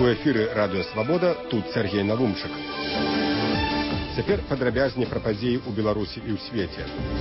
У эфіры Радыё Свабода, тут Сергей Навумчык. Цяпер падрабязней пра падзеі ў Беларусі і ў свеце.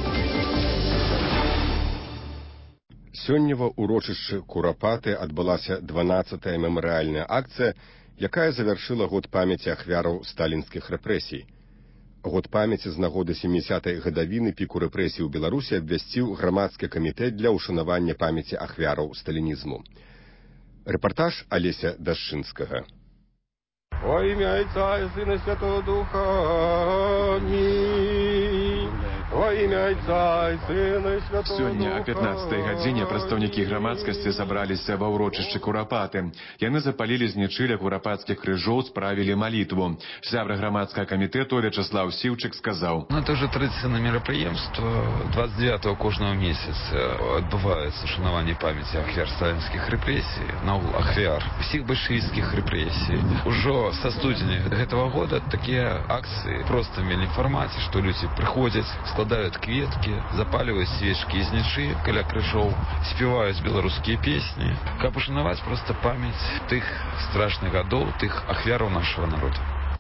Сёння ва ўрочышчы Курапаты адбылася 12-я мемарыяльная акцыя, якая завяршыла год памяці ахвяраў сталінскіх рэпрэсій. Год памяці з нагоды 70-й гадавіны піку рэпрэсій у Беларусі абвясціў грамадскі камітэт для ўшанавання памяці ахвяраў сталінізму. Рэпартаж Алеся Дашчынскага. Во імя Отца і Сына Святого Духа, амінь. Во імя Отца і Сына Святого Духа. Сёння о 15-й гадзіне прадстаўнікі грамадскасці сабраліся ва ўрочышчы Курапаты. Яны запалілі знічыля курапацкіх крыжоў, справілі малітву. Сябра грамадскага камітэту Вячеслав Сіўчык сказаў: Это уже традиционное мероприемство. 29-го кожного месяца отбывается ушанаванне памяти ахвяр сталинских репрессий, ахвяр всех большевистских репрессий. Уже со студзеня этого года такие акции в простым формате, что люди приходят, складывают кветки, запаливают свечки из ничи, каля крыжоў, спевают белорусские песни, как ушанаваць просто память тых страшных годов, тых ахвяраў нашего народа.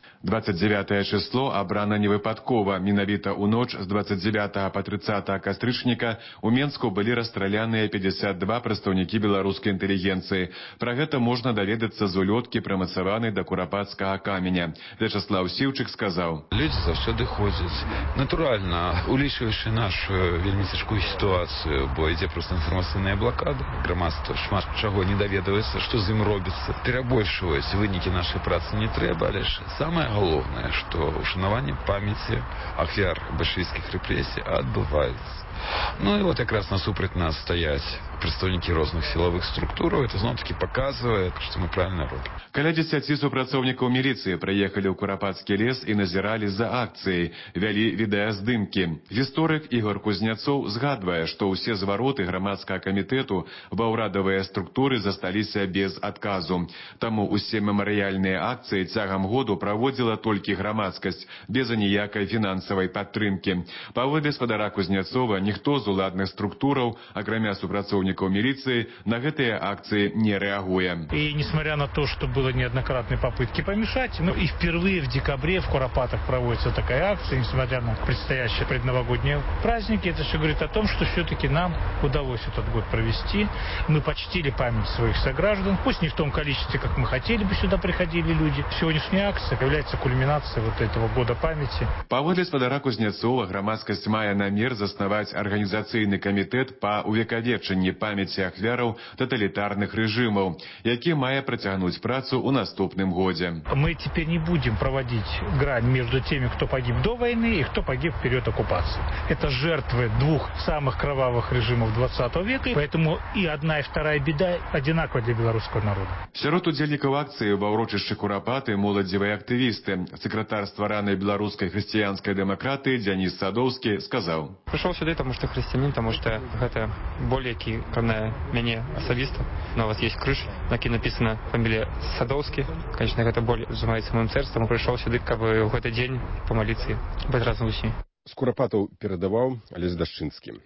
29 число абрана невыпадкова. Менавіта ў ноч з 29 па 30 кастрычніка у Менску былі расстраляныя 52 прадстаўнікі беларускай інтэлігенцыі. Пра гэта можна даведацца з улёткі, прымацаванай да курапацкага каменя. Вячеслав Сіўчык сказаў: Людзі заўсёды ходзяць. Натуральна, улічваючы нашу вельмі цяжкую сітуацыю, бо ідзе проста інфармацыйная блакада, грамадства шмат чаго не даведваецца, што з ім робіцца. Перабольшваць вынікі нашай працы не трэба, але ж самае галоўнае, што ушанаванне памяці ахвяр бальшавіцкіх рэпрэсій адбываецца. Ну і вот якраз насупраць нас стаяць прадстаўнікі розных сілавых структураў. Это зноў-такі паказвае, што мы правільна робім. Каля 10 супрацоўнікаў міліцыі прыехалі ў Курапацкі лес і назіралі за акцыяй, вялі відэаздымкі. Гісторык Ігор Кузняцоў згадвае, што ўсе звароты грамадскага камітэту ва ўрадавыя структуры засталіся без адказу. Таму ўсе мемарыяльныя акцыі цягам году праводзіла толькі грамадскасць, без аніякай фінансавай падтрымкі. Паводле спадара Кузняцова, ніхто з уладных структураў, акрамя супрацоўнікаў милиции, на гэтые акции не реагуя. И несмотря на то, что было неоднократные попытки помешать, и впервые в декабре в Куропатах проводится такая акция, несмотря на предстоящие предновогодние праздники, это все говорит о том, что все-таки нам удалось этот год провести. Мы почтили память своих сограждан, пусть не в том количестве, как мы хотели бы, сюда приходили люди. Сегодняшняя акция является кульминацией вот этого года памяти. Паводле спадара Кузнецова, грамадскасць мае намер заснаваць арганізацыйны камітэт па увекавечанні памяці ахвяраў тоталітарных рэжымаў, які мае працягнуць працу ў наступным годзе. Мы теперь не будем проводить грань между теми, кто погиб до войны и кто погиб в период оккупации. Это жертвы двух самых кровавых режимов 20 века, поэтому и одна, и вторая беда одинакова для белорусского народа. Сярод удзельнікаў акцыі ва ўрочышчы Курапаты моладзевыя актывісты. Сакратар стваранай беларускай хрысціянскай дэмакратыі Дзяніс Садоўскі сказаў: Прыйшоў сюды, таму што хрысціянін, таму што гэта боль, які кранае мяне асабіста. На вас есть крыж, на якій напісана фамілія Садоўскі. Конечно, гэта боль займаецца маім сэрцам. Прыйшоў сюды, каб у гэты дзень памаліцца быць разам з усімі. З Курапатаў перадаваў Алесь Дашчынскі.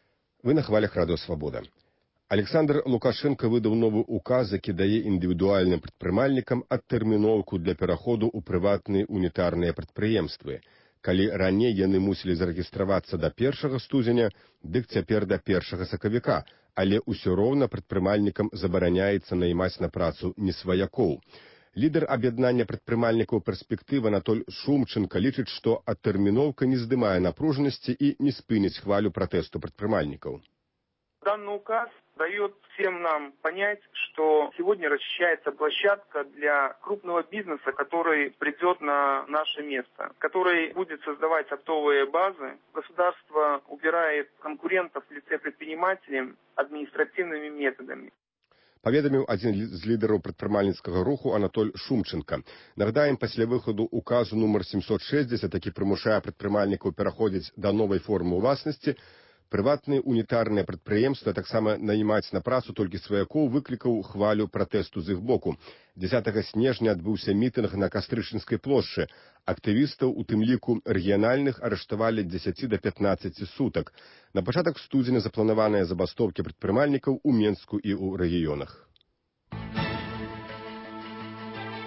Вы на хвалях Радыё Свабода. Александр Лукашенко выдаў новы указ, які дае індывідуальным прадпрымальнікам адтэрміноўку для пераходу ў прыватныя унітарныя прадпрыемствы. Калі раней яны мусілі зарэгістравацца да 1 студзеня, дык цяпер да 1 сакавіка, але ўсё роўна прадпрымальнікам забараняецца наймаць на працу несваякоў. Лідар аб'яднання прадпрымальнікаў «Перспектыва» Анатоль Шумченко лічыць, што адтэрміноўка не здымае напружанасці і не спыніць хвалю пратэсту прадпрымальнікаў. Данный указ дает всем нам понять, что сегодня расчищается площадка для крупного бизнеса, который придет на наше место, который будет создавать оптовые базы. Государство убирает конкурентов в лице предпринимателей административными методами. Паведаміў адзін з лідараў прадпрымальніцкага руху Анатоль Шумченко. Нагадаем, пасля выхаду указу нумар 760, які прымушае прадпрымальнікаў пераходзіць да новай формы ўласнасці, прыватныя унітарныя прадпрыемствы, таксама наймаць на працу толькі сваякоў, выклікаў хвалю пратэсту з іх боку. 10 снежня адбыўся мітынг на Кастрычніцкай плошчы. Актывістаў, у тым ліку рэгіянальных, арыштавалі 10 до 15 сутак. На пачатак студзеня запланаваныя забастоўкі прадпрымальнікаў у Менску і ў рэгіёнах.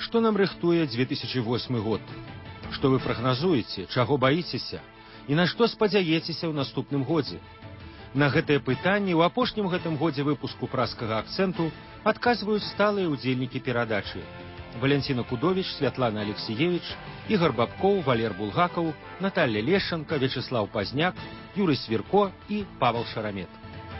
што нам рыхтуе 2008 год? Што вы прагназуеце, чаго баіцеся і на што спадзяецеся ў наступным годзе? На гэтыя пытанні ў апошнім гэтым годзе выпуску праскага акцэнту адказваюць сталыя ўдзельнікі перадачы. Валянціна Кудовіч, Святлана Алексеевич, Ігор Бабкоў, Валер Булгакаў, Наталья Лешенко, Вячеслав Пазняк, Юрый Свірко і Павел Шарамет.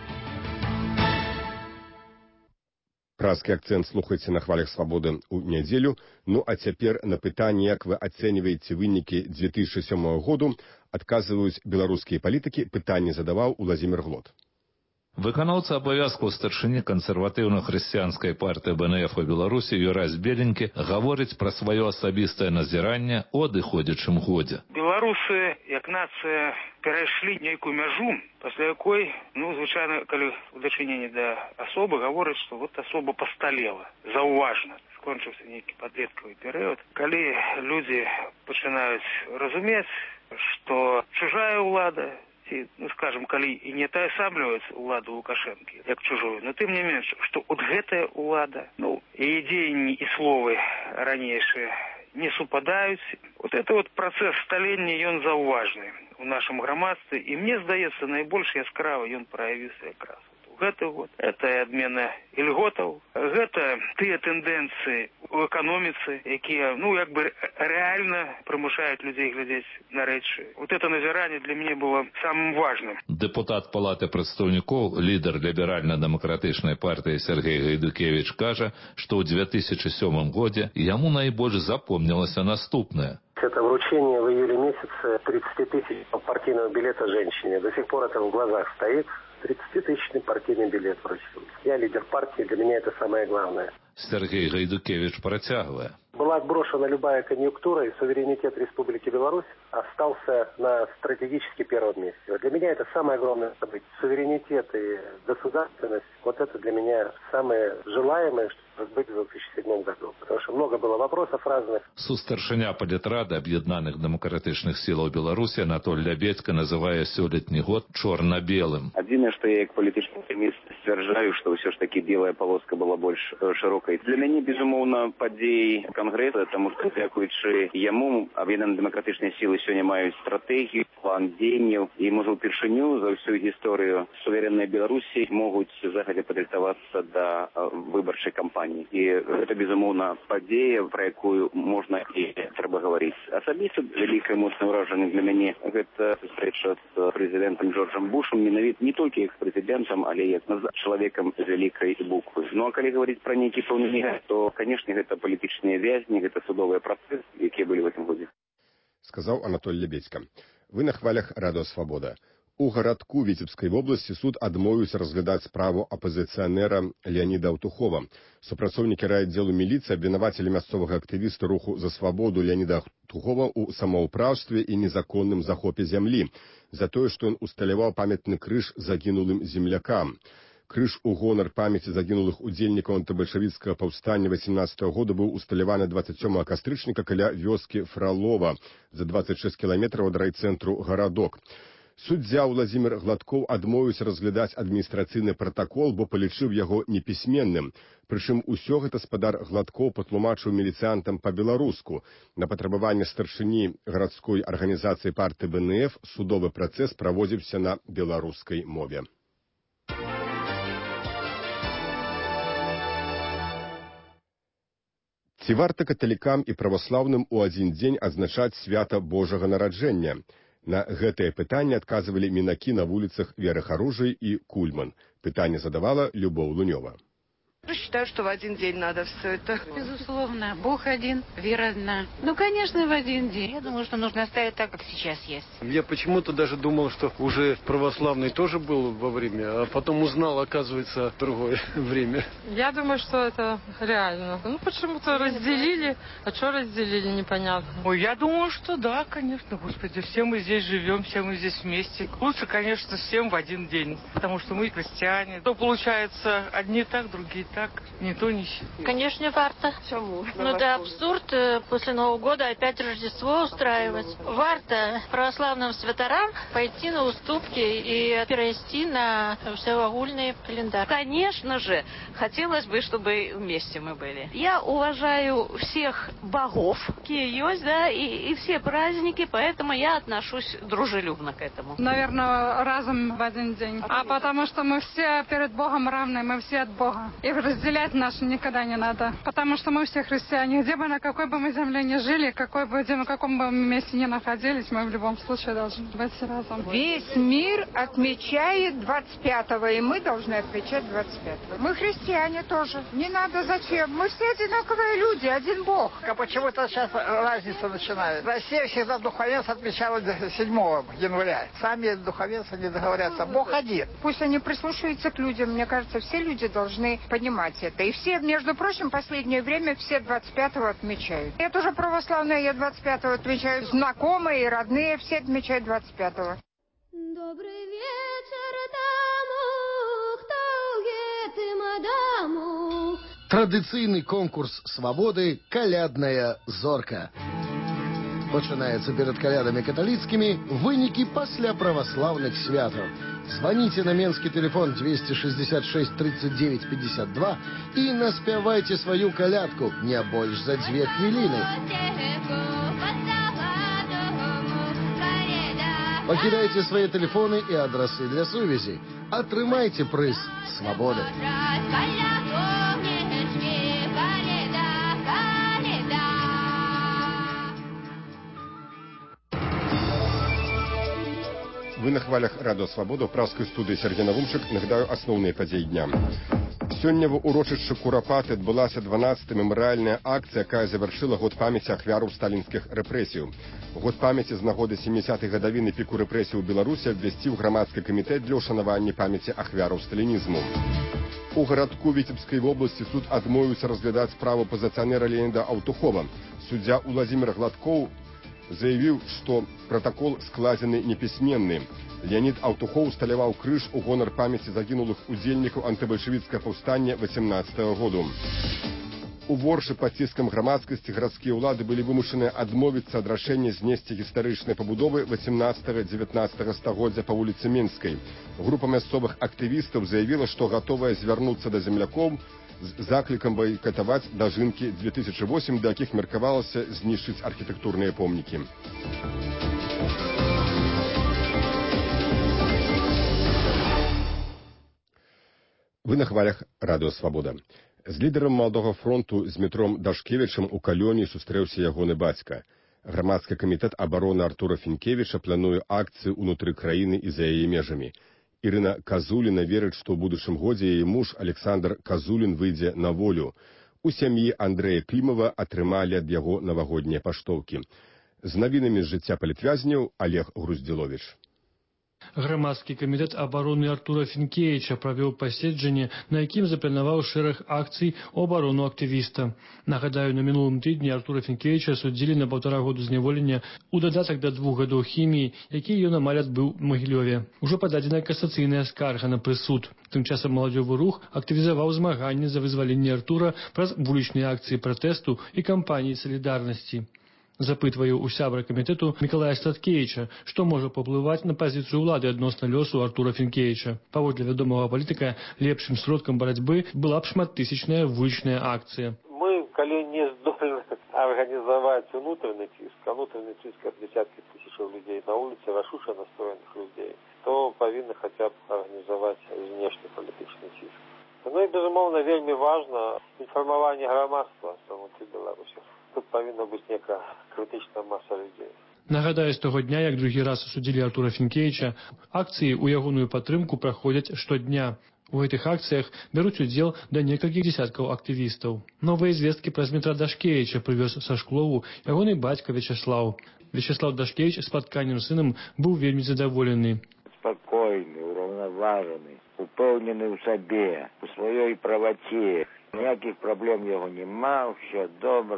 Празкі акцэнт слухайце на хвалях свабоды ў нядзелю. Ну а цяпер на пытанне, як вы ацэньваеце вынікі 2007 году, адказваюць беларускія палітыкі. Пытанне задаваў Уладзімір Глот. Выканаўца абавязкаў старшыні кансерватыўна-хрысціянскай партыі БНФ у Беларусі Юрась Беленькі гаворыць пра сваё асабістае назіранне ў адыходзячым годзе. Беларусы, як нацыя, перайшлі нейкую мяжу, пасля якой, звычайна, калі ў дачыненні да асобы, гавораць, што асоба пасталела, заўважна. Скончыўся нейкі падлеткавы перыяд, калі людзі пачынаюць разумець, што чужая ўлада, скажем, калі і не атаясамліваць уладу Лукашэнкі, як чужую, но тым не менш, што от гэтая ўлада, і дзеянні і словы ранейшыя не супадаюць. Это працэс сталення, ён заўважны у нашым грамадстве, і мне здаецца, найбольш яскрава ён праявіўся якраз гэты год. Это і адмена ільготаў, гэта тыя тэндэнцыі ў эканоміцы, якія, рэальна прымушаюць людзей глядзець на рэчы. Это назіранне для мяне было самым важным. Дэпутат Палаты прадстаўнікоў, лідар ліберальна-дэмакратычнай партыі Сергей Гайдукевич кажа, што ў 2007 годзе яму найбольш запомнілася наступнае. Это вручение в июле месяце 30 тысяч партийного билета женщине. До сих пор это в глазах стоит. 30-тысячный партийный билет вручил. Я лидер партии, для меня это самое главное. Сергей Гайдукевич протягивая. Была отброшена любая конъюнктура, и суверенитет Республики Беларусь остался на стратегически первом месте. Для меня это самое главное событие. Суверенитет и государственность, это для меня самое желаемое, что быть в 2007 году. Потому что много было вопросов разных. Сустаршыня палітрады аб'яднаных дэмакратычных сілаў Беларусі Анатоль Лябедька называе сёлетні год чорна-белым. Адзінае, што я як палітычны эканаміст сцвярджаю, што ўсё ж такі белая полоска была больш шырокай. Для мяне, безумоўна, падзеі Конгресса, таму што дзякуючы яму аб'яднаныя дэмакратычныя сілы сёння маюць стратэгію, план дзеянняў, і можа ўпершыню за ўсю гісторыю суверэннай Беларусі могуць загадзя падрыхтавацца да выбарчай кампаніі. І гэта, безумоўна, падзея, пра якую можна і трэба гаварыць. Асабіста вялікае моцнае ўражанне для мяне гэта сустрэча з прэзідэнтам Джорджам Бушам, менавіта не толькі як прэзідэнтам, але як чалавекам з вялікай буквы. Ну а калі гаварыць пра нейкі пэўны мір, то, канешне, гэта палітычныя вязні, гэта судовыя працэсы, якія былі в этом годзе. Сказаў Анатоль Лябедька. Вы на хвалях Радыё Свабода. У гарадку Віцебскай вобласці суд адмовіўся разглядаць справу апазіцыянера Леаніда Аўтухова. Супрацоўнікі райаддзелу міліцыі абвінавацілі мясцовага актывіста руху за свабоду Леаніда Аўтухова ў самаўпраўстве і незаконным захопе зямлі за тое, што ён усталяваў памятны крыж загінулым землякам. Крыж у гонар памяці загінулых удзельнікаў антыбальшавіцкага паўстання 18 года быў усталяваны 27 кастрычніка каля вёскі Фралова за 26 кіламетраў ад райцэнтру гарадок. Суддзя Уладзімір Гладкоў адмовіўся разглядаць адміністрацыйны пратакол, бо палічыў яго непісьменным. Прычым усё гэта спадар Гладкоў патлумачыў міліцыянтам па-беларуску. На патрабаванне старшыні гарадской арганізацыі партыі БНФ судовы працэс праводзіўся на беларускай мове. Ці варта каталікам і праваслаўным у адзін дзень адзначаць свята Божага нараджэння? На гэтае пытанне адказвалі мінакі на вуліцах Веры Харужай і Кульман. Пытанне задавала Любоў Лунёва. Считаю, что в один день надо все это. Безусловно. Бог один, вера одна. Конечно, в один день. Я думаю, что нужно оставить так, как сейчас есть. Я почему-то даже думал, что уже православный тоже был во время, а потом узнал, оказывается, другое время. Я думаю, что это реально. Почему-то разделили. А что разделили, непонятно. Я думаю, что да, конечно, Господи. Все мы здесь живем, все мы здесь вместе. Лучше, конечно, всем в один день. Потому что мы христиане. То получается, одни так, другие так ни то, ни сё. Конечно, варто. Чему? Ну это абсурд после Нового года опять Рождество устраивать. Варто православным святарам пойти на уступки и перевести на всеогульный календарь. Конечно же, хотелось бы, чтобы вместе мы были. Я уважаю всех богов, какие есть, да, и все праздники, поэтому я отношусь дружелюбно к этому. Наверное, разом в один день. А потому что мы все перед Богом равны, мы все от Бога. Их разделять нас никогда не надо. Потому что мы все христиане. Где бы, на какой бы мы земле ни жили, в каком бы мы месте ни находились, мы в любом случае должны быть разом. Весь мир отмечает 25-го, и мы должны отмечать 25-го. Мы христиане тоже. Не надо зачем. Мы все одинаковые люди, один Бог. А почему-то сейчас разница начинает. Россия всегда духовенство отмечала 7 января. Сами духовенства не договорятся. Бог один. Пусть они прислушиваются к людям. Мне кажется, все люди должны понимать это. И все, между прочим, в последнее время все 25-го отмечают. Я тоже православная, я 25-го отмечаю. Знакомые и родные все отмечают 25-го. Добрый вечер тому, кто едем дому. Традыцыйны конкурс свабоды «Калядная зорка». Пачынаецца перад калядамі каталіцкімі, вынікі пасля праваслаўных святаў. Звоните на менскі телефон 266 39 52 і наспявайце сваю калядку не больш за 2 хвіліны. Пакідайце свае тэлефоны і адрасы для сувязі. Атрымайце прыз свабоды. Вы на хвалях радио «Свобода» в пражской студии Сергей Навумчик. Нагадаю основные подеи дня. Сёння в урочышчы Курапаты адбылася 12-та мемарыяльная акцыя, якая завяршыла год памяці ахвяраў сталінскіх рэпрэсіяў. Год памяці з нагоды 70-й гадавіны піку рэпрэсій у Беларусі абвясціў грамадскі камітэт для ўшанавання памяці ахвяраў сталінізму. У гарадку Віцебскай вобласці суд адмовіўся разглядаць справу пазіцыянера Леоніда Аўтухова. Суддзя Уладзімір Гладкоў заявіў, што протакол складзены непісьменны. Леонид Аўтухоў усталяваў крыж у гонар памяці загінулых удзельнікаў антыбальшавіцкага паўстання 18-го году. У Воршы пад ціскам грамадскасці гарадскія ўлады былі вымушаныя адмовіцца ад рашэння знесці гістарычнай пабудовы 18-19 стагоддзя па вуліцы Менскай. Група мясцовых актывістаў заявіла, што гатовая звярнуцца да землякоў з заклікам байкатаваць дажынкі 2008, да якіх меркавалася знішчыць архітэктурныя помнікі. Вы на хвалях радыё «Свабода». З лідарам маладога фронту Змітром Дашкевічам у Калёні сустрэўся ягоны бацька. Грамадскі камітэт абароны Артура Фінкевіча плануе акцыю ўнутры краіны і за яе межамі. Ірына Казуліна верыць, што ў будучым годзе яе муж Александр Казулін выйдзе на волю. У сям'і Андрэя Клімава атрымалі ад яго навагоднія паштоўкі. З навінамі з жыцця палітвязняў Олег Груздзіловіч. Грамадскі камітэт абароны Артура Фінкевіча правёў паседжанне, на якім запланаваў шэраг акцый у абарону актывіста. Нагадаю, на мінулым тыдні Артура Фінкевіча судзілі на 1,5 году зняволення у дадатак да 2 гадоў хіміі, які ён амаль адбыў у Магілёве. Ужо пададзеная касацыйная скарга на прысуд. Тым часам маладзёвы рух актывізаваў змаганне за вызваленне Артура праз вулічныя акцыі пратэсту і кампаніі салідарнасці. Запытваю у сябра камітэту Мікалая Статкевіча, што можа паўплываць на пазіцыю ўлады адносна лёсу Артура Фінкевіча. Паводле вядомага палітыка, лепшым сродкам барацьбы была б шматтысячная вулічная акцыя. Мы, калі не здолены организовать внутренний циск от десятки тысяч людей на улице, рашуша настроенных людей, то повинны хотя бы организовать внешний политический циск. Ну і, безумовно, вельмі важно інфармаванне грамадства внутри Беларусі. Тут павінна быць некая крытычная маса людзей. Нагадаю, з таго дня, як другі раз судзілі Артура Фінкевіча, акцыі ў ягоную падтрымку праходзяць штодня. У гэтых акцыях бяруць удзел да некалькіх дзесяткаў актывістаў. Новыя звесткі пра Змітра Дашкевіча прывёз са Шклову ягоны бацька Вячаслаў. Вячаслаў Дашкевіч спатканнем з сынам быў вельмі задаволены. Спакойны, ураўнаважаны, упэўнены ў сабе, у сваёй праваце. Ніякіх праблем яго няма, ўсё добра.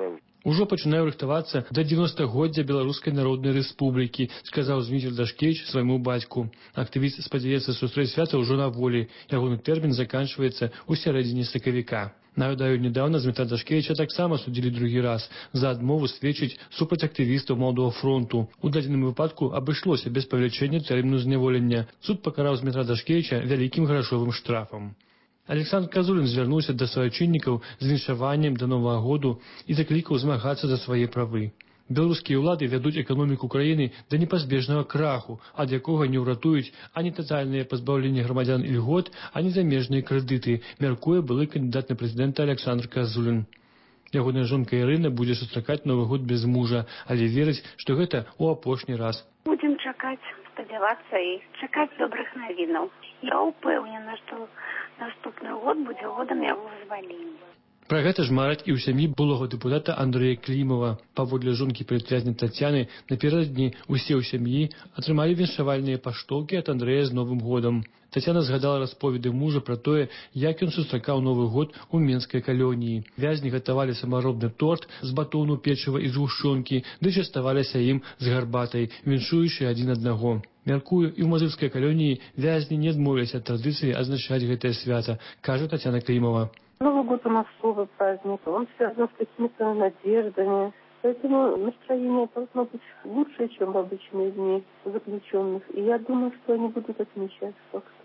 Ужо пачынаю рыхтавацца да 90-годдзя Беларускай Народнай Рэспублікі, сказаў Зміцер Дашкевіч свайму бацьку. Актывіст спадзяецца сустрэць свята ўжо на волі. Ягоны тэрмін заканчваецца ў сярэдзіне сакавіка. Нагадаю, недавно Змітра Дашкевіча таксама судзілі другі раз за адмову сведчыць супраць актывістаў Маладога фронту. У дадзеным выпадку абышлося без павелічэння тэрміну зняволення. Суд пакараў Змітра Дашкевіча вялікім грашовым штрафам. Александр Казулін звярнуўся да суайчыннікаў з віншаваннем да Новага году і заклікаў змагацца за свае правы. Беларускія ўлады вядуць эканоміку краіны да непазбежнага краху, ад якога не ўратуюць ані татальнае пазбаўленне грамадзян ільгот, ані замежныя крэдыты, мяркуе былы кандыдат на прэзідэнта Александр Казулін. Ягоная жонка Ірына будзе сустракаць Новы год без мужа, але верыць, што гэта ў апошні раз. Будзем чакаць, спадзявацца і чакаць добрых навінаў. Я ўпэўнена, што наступны год будзе годам яго вызвалення. Пра гэта ж мараць і ў сям'і былога дэпутата Андрэя Клімова. Паводле жонкі палітвязня Тацяны, наперададні усе ў сям'і атрымалі віншавальныя паштоўкі ад Андрэя з Новым годам. Тацяна згадала расповеды мужа пра тое, як ён сустракаў Новы год у менскай калоніі. Вязні гатавалі самаробны торт з батону, печыва і згушчонкі, ды частаваліся ім з гарбатай, віншуючы адзін аднаго. Мяркую, і ў мазырскай калоніі вязні не адмовіліся ад традыцыі адзначаць гэтае свята, кажа Тацяна Климова. Новый год у нас особый праздник, он связан с какими-то надеждами, поэтому настроение должно быть лучше, чем в обычные дни заключенных, и я думаю, что они будут отмечать факты.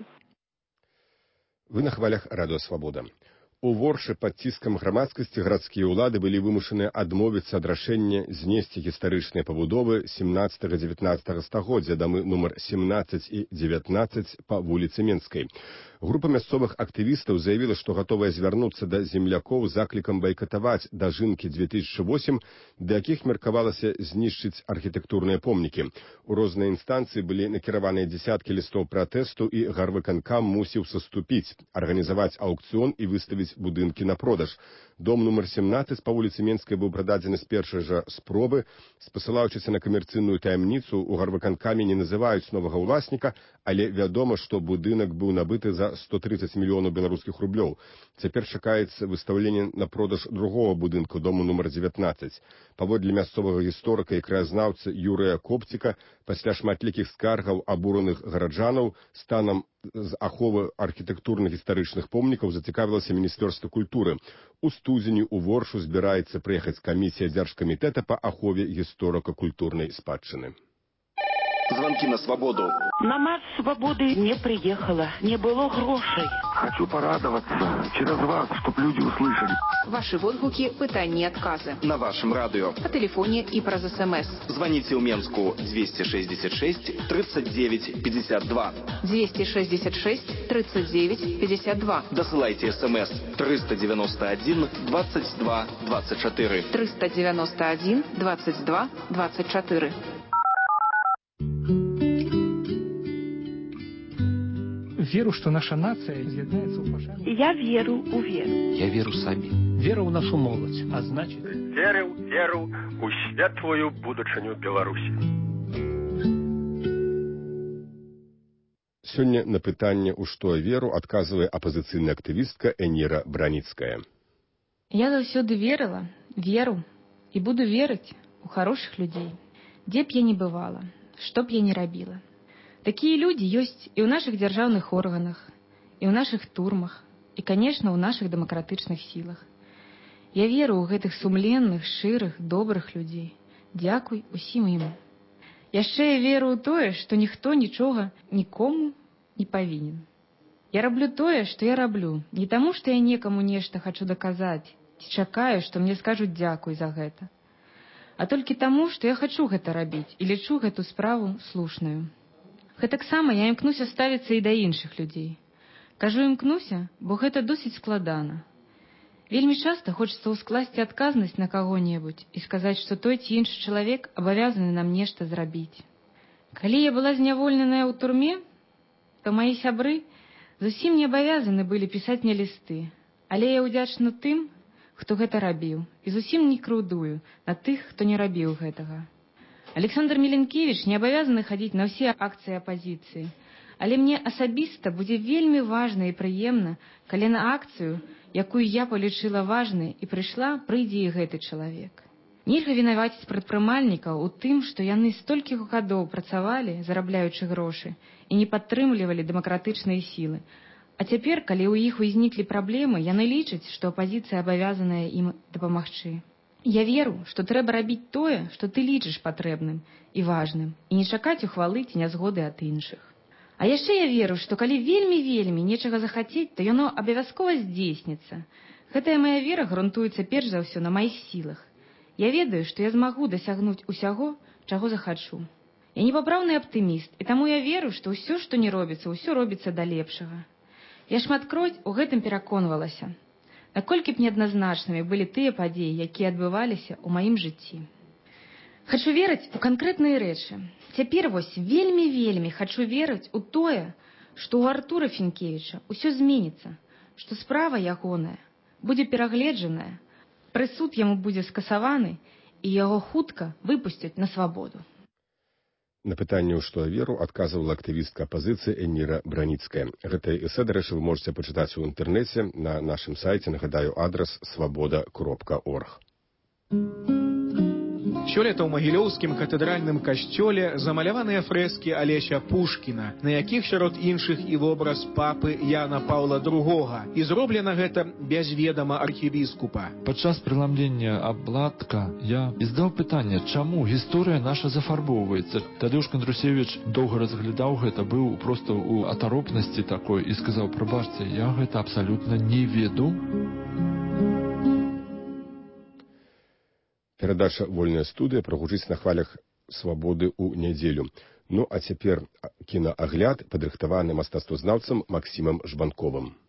Вы на хвалях Радио Свобода. У Воршы пад ціскам грамадскасці гарадскія ўлады былі вымушаны адмовіцца ад рашэння знесці гістарычныя пабудовы 17-19 стагоддзя, дамы нумар 17 і 19 па вуліцы Менскай. Група мясцовых актывістаў заявіла, што гатовая звярнуцца да землякоў з заклікам байкатаваць дажынкі 2008, да якіх меркавалася знішчыць архітэктурныя помнікі. У розныя інстанцыі былі накіраваныя дзесяткі лістоў пратэсту, і гарвыканкам мусіў саступіць, арганізаваць аўкцыён і выставіць будынкі на продаж. Дом нумар 17 па вуліцы Менскай быў прададзены з першай жа спробы. Спасылаючыся на камерцыйную таямніцу, у гарвыканкаме не называюць новага ўласніка, але вядома, што будынак быў набыты за 130 мільёнаў беларускіх рублёў. Цяпер чакаецца выстаўленне на продаж другого будынку, дому нумар 19. Паводле мясцовага гісторыка і краязнаўцы Юрыя Копціка, пасля шматлікіх скаргаў абураных гараджанаў станам з аховы архітэктурна-гістарычных помнікаў зацікавілася Міністэрства культуры. У студзені ў Воршу збіраецца прыехаць камісія дзяржкамітэта па ахове гісторыка-культурнай спадчыны. Звонки на свободу. На марш свободы не приехала, не было грошей. Хочу порадоваться через вас, чтоб люди услышали. Ваши отгуки, пытания, отказы. На вашем радио. По телефоне и про СМС. Звоните в Менску 266 39 52. 266 39 52. Досылайте СМС 391 22 24. 391 22 24. Веру, что наша нация изъедается у пожара. Я веру у веру. Я веру самі. Вера у нашу молодь, а значит... Веру у светлую будучыню Беларусі. Сёння на пытанне, у што веру, адказвае апазіцыйная актывістка Эніра Браніцкая. Я заўсёды верыла, веру і буду верыць у хорошых людзей. Дзе б я не бывала, што б я не рабіла. Такія людзі ёсць і ў нашых дзяржаўных органах, і ў нашых турмах, і, канешне, ў нашых дэмакратычных сілах. Я веру ў гэтых сумленных, шчырых, добрых людзей. Дзякуй усім ім. Яшчэ я веру ў тое, што ніхто нічога нікому не павінен. Я раблю тое, што я раблю, не таму, што я некаму нешта хачу даказаць, ці чакаю, што мне скажуць дзякуй за гэта, а толькі таму, што я хачу гэта рабіць і лічу гэту справу слушнаю. Гэтаксама я імкнуся ставіцца і да іншых людзей. Кажу імкнуся, бо гэта досыць складана. Вельмі часта хочацца ўскласці адказнасць на каго-небудзь і сказаць, што той ці іншы чалавек абавязаны нам нешта зрабіць. Калі я была зняволеная ў турме, то мае сябры зусім не абавязаны былі пісаць мне лісты, але я ўдзячна тым, хто гэта рабіў, і зусім не крыўдую на тых, хто не рабіў гэтага. Александр Міленкевіч не абавязаны хадзіць на ўсе акцыі апазіцыі, але мне асабіста будзе вельмі важна і прыемна, калі на акцыю, якую я палічыла важнай і прыйшла, прыйдзе і гэты чалавек. Нельга вінаваціць прадпрымальнікаў у тым, што яны столькіх гадоў працавалі, зарабляючы грошы, і не падтрымлівалі дэмакратычныя сілы. А цяпер, калі ў іх узніклі праблемы, яны лічаць, што апазіцыя абавязаная ім дапамагчы. Я веру, што трэба рабіць тое, што ты лічыш патрэбным і важным, і не чакаць ухвалы ці нязгоды ад іншых. А яшчэ я веру, што калі вельмі-вельмі нечага захацець, то яно абавязкова здзейсніцца. Гэтая моя вера грунтуецца перш за ўсё на маіх сілах. Я ведаю, што я змагу дасягнуць усяго, чаго захачу. Я непапраўны аптыміст, і таму я веру, што ўсё, што не робіцца, ўсё робіцца да лепшага. Я шматкроць у гэтым пераконвалася. Наколькі б неадназначнымі былі тыя падзеі, якія адбываліся ў маім жыцці. Хачу верыць у канкрэтныя рэчы. Цяпер вось вельмі-вельмі хачу верыць у тое, што ў Артура Фінкевіча ўсё зменіцца, што справа ягоная будзе перагледжаная, прысуд яму будзе скасаваны, і яго хутка выпусцяць на свабоду. На пытанне, ў што веру, адказвала актывістка апазіцыі Эльміра Браніцкая. Гэтае эсэ, дарэчы, вы можаце пачытаць у інтэрнэце на нашым сайце, нагадаю, адрас свабода.орг. Сёлета ў магілёўскім катэдральным касцёле замаляваныя фрэскі Алеся Пушкіна, на якіх сярод іншых і вобраз папы Яна Паўла II, і зроблена гэта без ведама архібіскупа. Падчас прыламлення абладка я здаў пытанне, чаму гісторыя наша зафарбоўваецца. Тадeusz Кандрусевіч доўга разглядаў гэта, быў проста ў атаропнасці такой і сказаў: прабачце, я гэта абсалютна не веду. Перадача «Вольная студыя» прагучыць на хвалях свабоды ў нядзелю. Ну, а цяпер кінаагляд, падрыхтаваны мастацтвазнаўцам Максімам Жбанковым.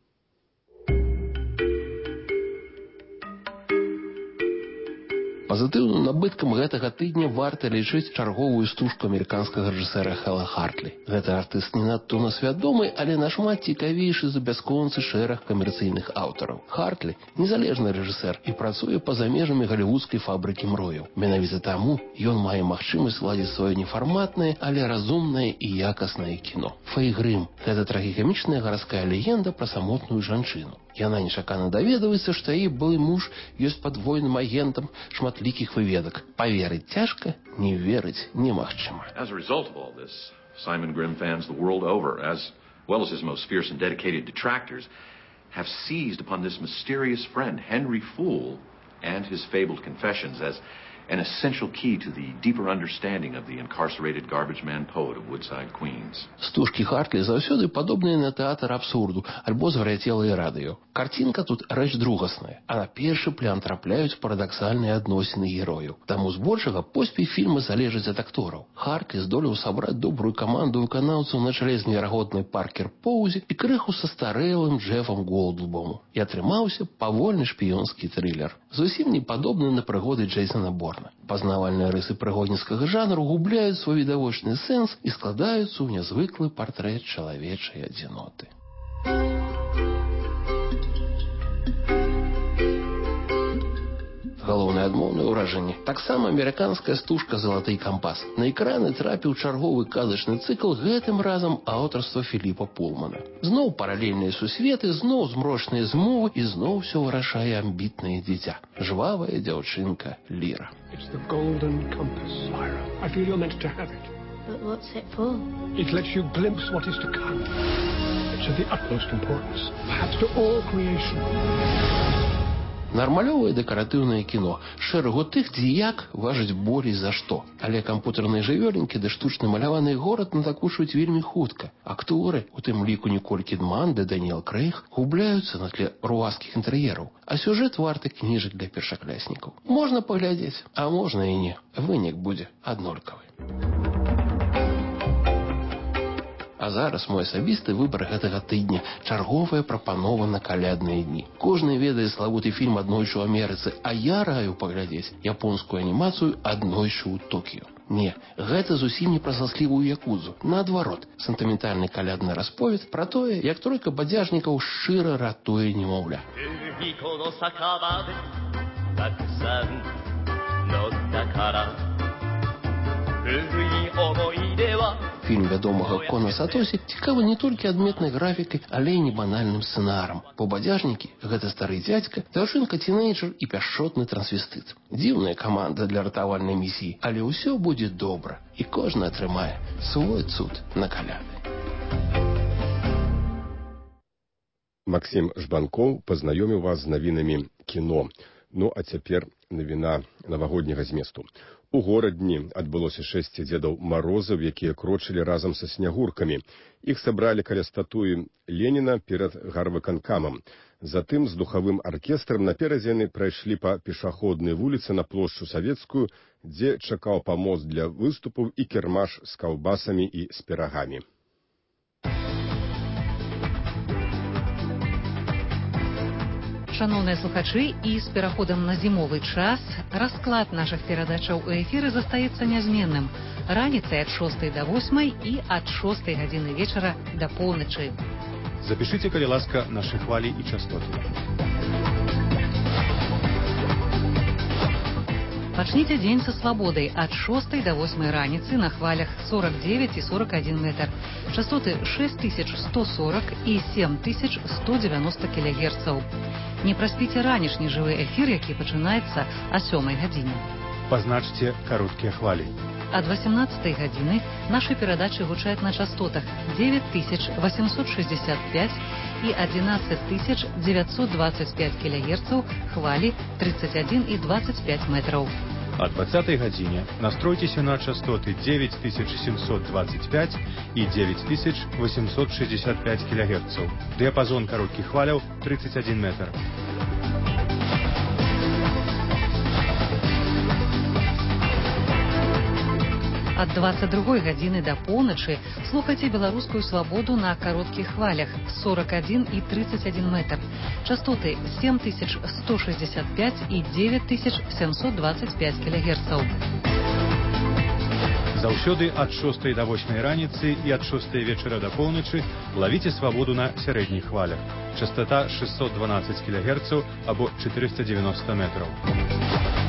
Пазітыўным набыткам гэтага тыдня варта лічыць чарговую стужку амерыканскага рэжысэра Хэла Хартлі. Гэты артыст не надта насвядомы, але нашмат цікавейшы за бясконцы шэраг камерцыйных аўтараў. Хартлі – незалежны рэжысэр і працуе па-за межамі галівудскай фабрыкі мрояў. Менавіта таму ён мае магчымасць ладзіць сваё нефарматнае, але разумнае і якаснае кіно. Фэй Грым – гэта трагікамічная гарадская легенда пра самотную жанчыну. Яна нечакана даведваецца, што яе былы муж ёсць падвойным агентам шматлікіх выведак. Паверыць цяжка, не верыць немагчыма. As a result of all this, Simon Grimm fans the world over, as well as his most fierce and dedicated detractors, have seized upon this mysterious friend, Henry Fool, and his fabled confessions as an essential key to the deeper understanding of the incarcerated garbage man poet of Woodside, Queens. Стужкі Хартлі заўсёды падобныя на тэатр абсурду альбо звар'яцелае радыё. Карцінка тут рэч другасная, а на першы план трапляюць парадаксальныя адносіны герояў. Таму збольшага поспех фільма залежыць ад актораў. Хартлі здолеў сабраць добрую каманду выканаўцаў на чале з неверагоднай Паркер Поузи і крыху састарэлым Джефам Голдблумом. І атрымаўся павольны шпіёнскі трылер, зусім не падобны на прыгоды Джейсона Борна. Пазнавальныя рысы прыгодніцкага жанру губляюць свой відавочны сэнс і складаюцца ў нязвыклы партрэт чалавечай адзіноты. Галоўнае адмоўнае ўражанне таксама амерыканская стужка «Залаты кампас». На экраны трапіў чарговы казачны цыкл, гэтым разам аўтарства Філіпа Пулмана. Зноў паралельныя сусветы, зноў змрочныя змовы і зноў усё вырашае амбітнае дзіця. Жвавая дзяўчынка Ліра. It's the golden compass, Lyra. I feel you're meant to have it. But what's it for? It lets you glimpse what is to come. It's of the utmost importance, perhaps to all creation. Нармалёвае дэкаратыўнае кіно. Шэрагу тых, дзе як важыць болей за што. Але кампутарныя жывёлінкі ды штучны маляваны горад надакушваюць вельмі хутка. Акторы, у тым ліку Ніколь Кідман ды Даніэл Крэйг, губляюцца на тле руаскіх інтэр'ераў. А сюжэт варты кніжак для першакляснікаў. Можна паглядзець, а можна і не. Вынік будзе аднолькавы. А зараз мой асабісты выбар гэтага тыдня – чарговая прапанова на калядныя дні. Кожны ведае славуты фільм «Аднойчы ў Амерыцы», а я раю паглядзець японскую анімацыю «Аднойчы ў Токіё». Не, гэта зусім не пра заслівую якудзу. Наадварот, сентыментальны калядны расповед пра тое, як тройка бадзяжнікаў шчыра ратуе немаўля. Фільм вядомага Кона Сатосі цікавы не толькі адметнай графікай, але і небанальным сцэнарам. Бо бадзяжнікі — гэта стары дзядзька, дзяўчынка-тінейджер і пяшчотны трансвестыт. Дзіўная каманда для ратавальнай місіі, але ўсё будзе добра, і кожны атрымае свой цуд на каляды. Максім Жбанкоў пазнаёміў вас з навінамі кіно. Ну, а цяпер навіна навагодняга зместу. У горадні адбылося 6 дзедаў Марозаў, якія крочылі разам са снягуркамі. Іх сабралі каля статуі Леніна перад гарвыканкамам. Затым з духавым аркестрам наперадзе яны прайшлі па пешаходнай вуліцы на плошчу Савецкую, дзе чакаў памост для выступаў і кірмаш з каўбасамі і з пірагамі. Шановныя слухачы, і з пераходам на зімовы час расклад нашых перадачаў у эфіры застаецца нязменным. Раніцай ад 6 до 8 і ад 6 гадзіны вечара да поўначы. Запішыце, калі ласка, нашы хвалі і частоты. Пачніце дзень са свабодай ад 6 до 8 раніцы на хвалях 49 і 41 метр. Частоты 6140 і 7190 кГц. Не праспіце ранішні жывы эфір, які пачынаецца о 7 гадзіне. Пазначце кароткія хвалі. Ад 18 гадзіны нашы перадачы гучаць на частотах 9865 і 11925 кГц, хвалі 31 і 25 метраў. О 20 гадзіне настройцеся на частоты 9725 і 9865 кГц. Дыяпазон кароткіх хваляў 31 метр. Ад 22 гадзіны да поўначы слухайце беларускую свабоду на кароткіх хвалях 41 і 31 метр. Частоты 7165 і 9725 кГц. Заўсёды ад 6 до 8 раніцы і ад 6 вечара да поўначы лавіце свабоду на сярэдніх хвалях. Частота 612 кГц або 490 метраў.